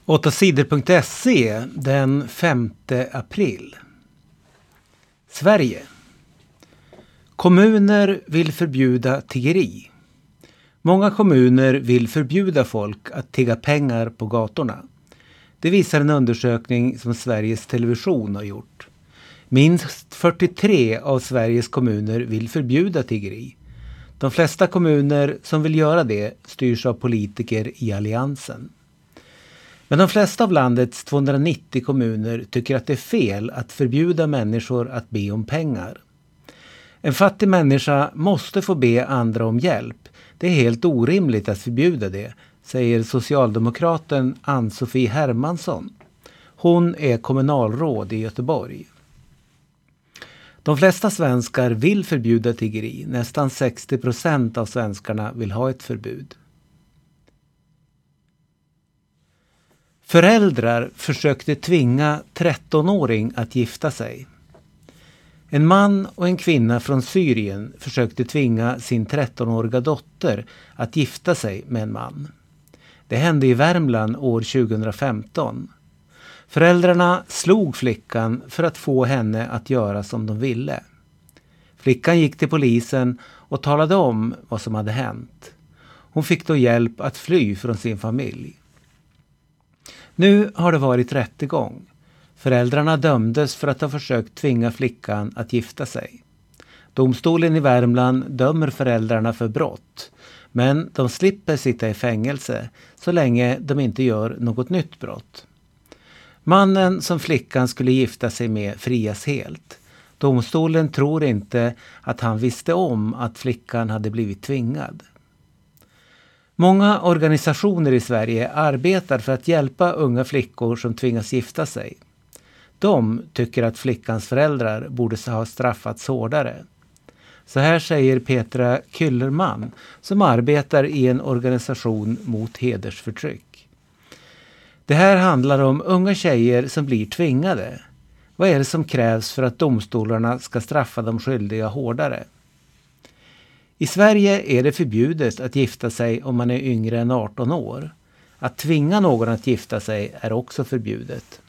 8sidor.se den 5 april. Sverige. Kommuner vill förbjuda tiggeri. Många kommuner vill förbjuda folk att tigga pengar på gatorna. Det visar en undersökning som Sveriges Television har gjort. Minst 43 av Sveriges kommuner vill förbjuda tiggeri. De flesta kommuner som vill göra det styrs av politiker i alliansen. Men de flesta av landets 290 kommuner tycker att det är fel att förbjuda människor att be om pengar. En fattig människa måste få be andra om hjälp. Det är helt orimligt att förbjuda det, säger socialdemokraten Ann-Sofie Hermansson. Hon är kommunalråd i Göteborg. De flesta svenskar vill förbjuda tiggeri. Nästan 60% av svenskarna vill ha ett förbud. Föräldrar försökte tvinga 13-åring att gifta sig. En man och en kvinna från Syrien försökte tvinga sin 13-åriga dotter att gifta sig med en man. Det hände i Värmland år 2015. Föräldrarna slog flickan för att få henne att göra som de ville. Flickan gick till polisen och talade om vad som hade hänt. Hon fick då hjälp att fly från sin familj. Nu har det varit rättegång. Föräldrarna dömdes för att ha försökt tvinga flickan att gifta sig. Domstolen i Värmland dömer föräldrarna för brott. Men de slipper sitta i fängelse så länge de inte gör något nytt brott. Mannen som flickan skulle gifta sig med frias helt. Domstolen tror inte att han visste om att flickan hade blivit tvingad. Många organisationer i Sverige arbetar för att hjälpa unga flickor som tvingas gifta sig. De tycker att flickans föräldrar borde ha straffats hårdare. Så här säger Petra Kyllerman som arbetar i en organisation mot hedersförtryck. Det här handlar om unga tjejer som blir tvingade. Vad är det som krävs för att domstolarna ska straffa de skyldiga hårdare? I Sverige är det förbjudet att gifta sig om man är yngre än 18 år. Att tvinga någon att gifta sig är också förbjudet.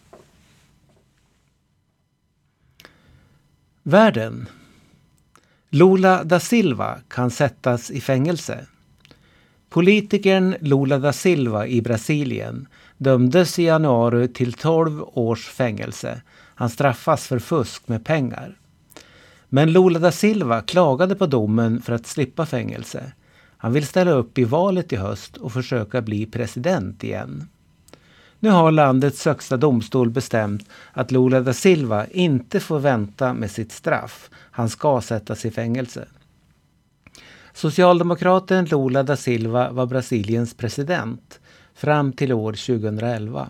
Världen. Lula da Silva kan sättas i fängelse. Politikern Lula da Silva i Brasilien dömdes i januari till 12 års fängelse. Han straffas för fusk med pengar. Men Lula da Silva klagade på domen för att slippa fängelse. Han vill ställa upp i valet i höst och försöka bli president igen. Nu har landets högsta domstol bestämt att Lula da Silva inte får vänta med sitt straff. Han ska sättas i fängelse. Socialdemokraten Lula da Silva var Brasiliens president fram till år 2011.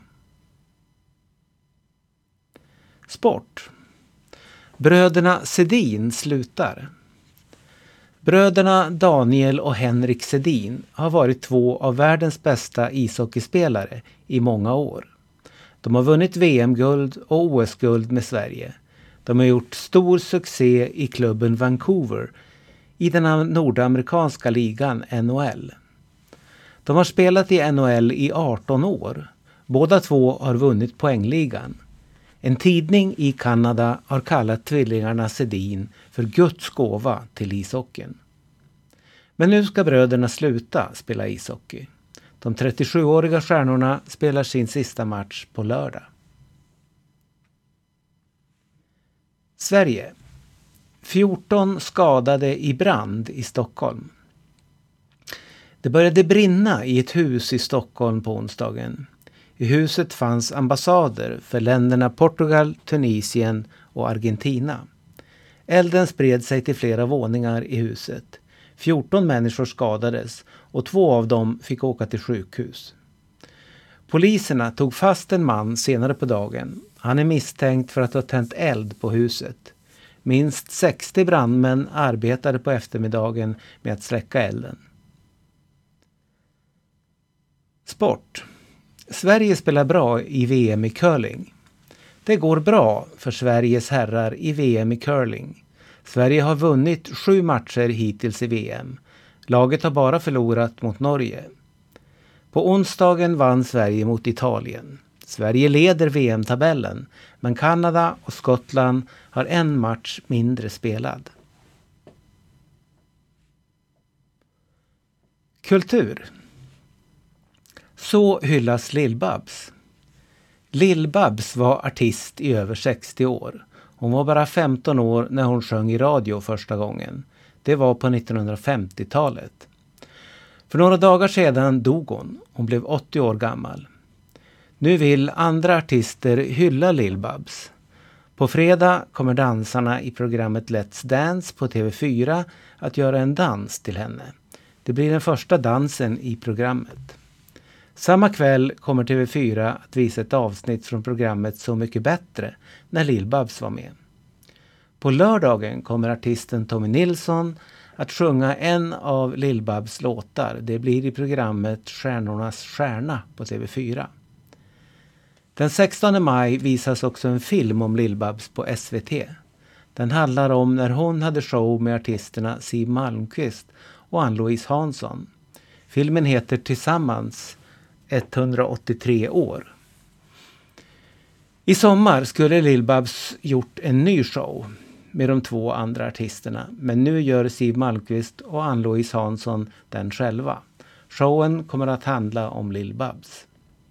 Sport. Bröderna Sedin slutar. Bröderna Daniel och Henrik Sedin har varit 2 av världens bästa ishockeyspelare i många år. De har vunnit VM-guld och OS-guld med Sverige. De har gjort stor succé i klubben Vancouver i den nordamerikanska ligan NHL. De har spelat i NHL i 18 år. Båda 2 har vunnit poängligan. En tidning i Kanada har kallat tvillingarna Sedin för Guds gåva till ishockeyn. Men nu ska bröderna sluta spela ishockey. De 37-åriga stjärnorna spelar sin sista match på lördag. Sverige. 14 skadade i brand i Stockholm. Det började brinna i ett hus i Stockholm på onsdagen. I huset fanns ambassader för länderna Portugal, Tunisien och Argentina. Elden spred sig till flera våningar i huset. 14 människor skadades och 2 av dem fick åka till sjukhus. Poliserna tog fast en man senare på dagen. Han är misstänkt för att ha tänt eld på huset. Minst 60 brandmän arbetade på eftermiddagen med att släcka elden. Sport. Sverige spelar bra i VM i curling. Det går bra för Sveriges herrar i VM i curling. Sverige har vunnit 7 matcher hittills i VM. Laget har bara förlorat mot Norge. På onsdagen vann Sverige mot Italien. Sverige leder VM-tabellen, men Kanada och Skottland har en match mindre spelad. Kultur. Så hyllas Lill-Babs. Lill-Babs var artist i över 60 år. Hon var bara 15 år när hon sjöng i radio första gången. Det var på 1950-talet. För några dagar sedan dog hon. Hon blev 80 år gammal. Nu vill andra artister hylla Lill-Babs. På fredag kommer dansarna i programmet Let's Dance på TV4 att göra en dans till henne. Det blir den första dansen i programmet. Samma kväll kommer TV4 att visa ett avsnitt från programmet Så mycket bättre när Lill-Babs var med. På lördagen kommer artisten Tommy Nilsson att sjunga en av Lill-Babs låtar. Det blir i programmet Stjärnornas stjärna på TV4. Den 16 maj visas också en film om Lill-Babs på SVT. Den handlar om när hon hade show med artisterna Siw Malmkvist och Ann-Louise Hansson. Filmen heter Tillsammans 183 år. I sommar skulle Lill-Babs gjort en ny show med de två andra artisterna, men nu gör Siw Malmkvist och Ann-Louise Hansson den själva. Showen kommer att handla om Lill-Babs.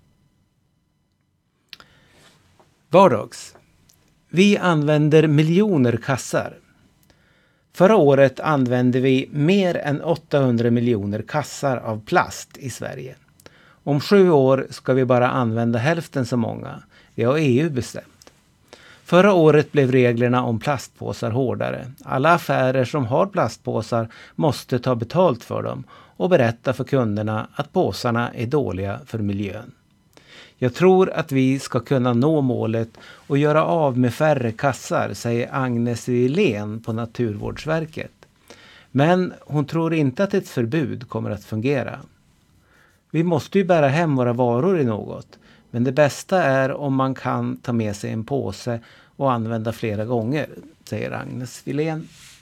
Vardags. Vi använder miljoner kassar. Förra året använde vi mer än 800 miljoner kassar av plast i Sverige. Om 7 år ska vi bara använda hälften så många. Det har EU bestämt. Förra året blev reglerna om plastpåsar hårdare. Alla affärer som har plastpåsar måste ta betalt för dem och berätta för kunderna att påsarna är dåliga för miljön. Jag tror att vi ska kunna nå målet och göra av med färre kassar, säger Agnes Wilén på Naturvårdsverket. Men hon tror inte att ett förbud kommer att fungera. Vi måste ju bära hem våra varor i något, men det bästa är om man kan ta med sig en påse och använda flera gånger, säger Agnes Wilén.